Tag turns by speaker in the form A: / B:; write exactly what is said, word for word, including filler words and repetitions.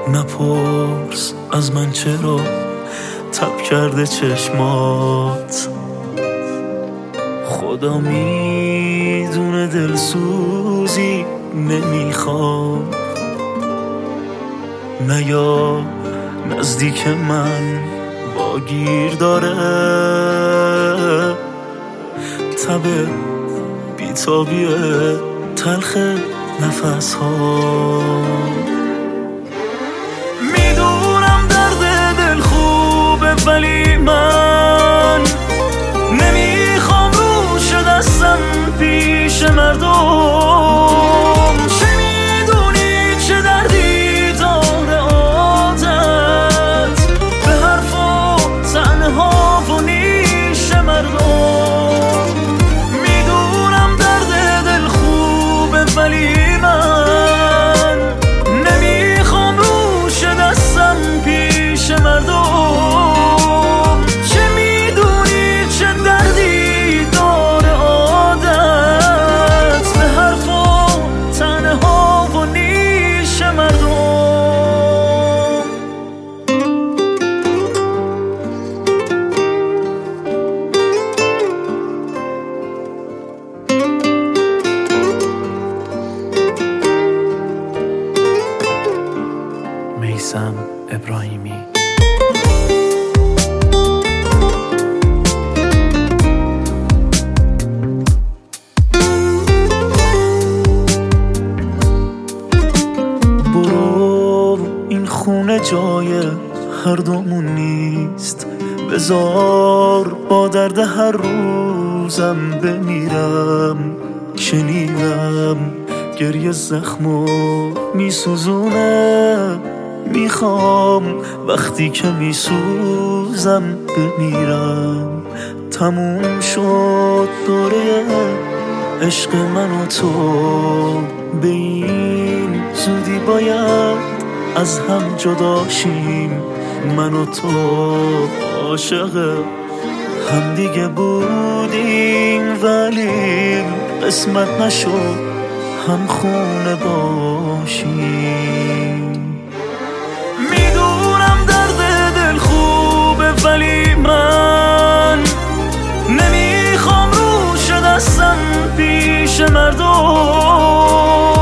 A: نپرس از من چرا تب کرده چشمات، خدا میدونه دلسوزی نمیخوام. نیا نزدیک من با گیر داره تب بیتابی تلخ نفس ها. میدونم درد دل خوبه ولی من نمیخوام روش دستم پیش مردم. چه میدونی چه دردی داره عادت به حرفا تنها و نیش مردم. میدونم درد دل خوبه ولی من نمیخوام روش دستم پیش مردم. چه میدونی چه دردی داره عادت به حرفا تنها و نیش مردم. میثم ابراهیمی. برو این خونه جای هر دومون نیست، بذار با درد هر روزم بمیرم. شنیدم گریه زخمو میسوزونه، میخوام وقتی که میسوزم بمیرم. تموم شد دوره عشق من و تو، به این زودی باید از هم جدا شیم. من و تو عاشق هم دیگه بودیم ولی قسمت نشد هم خونه باشیم. میدونم درد دل خوبه ولی من نمیخوام روش دستم پیش مردم.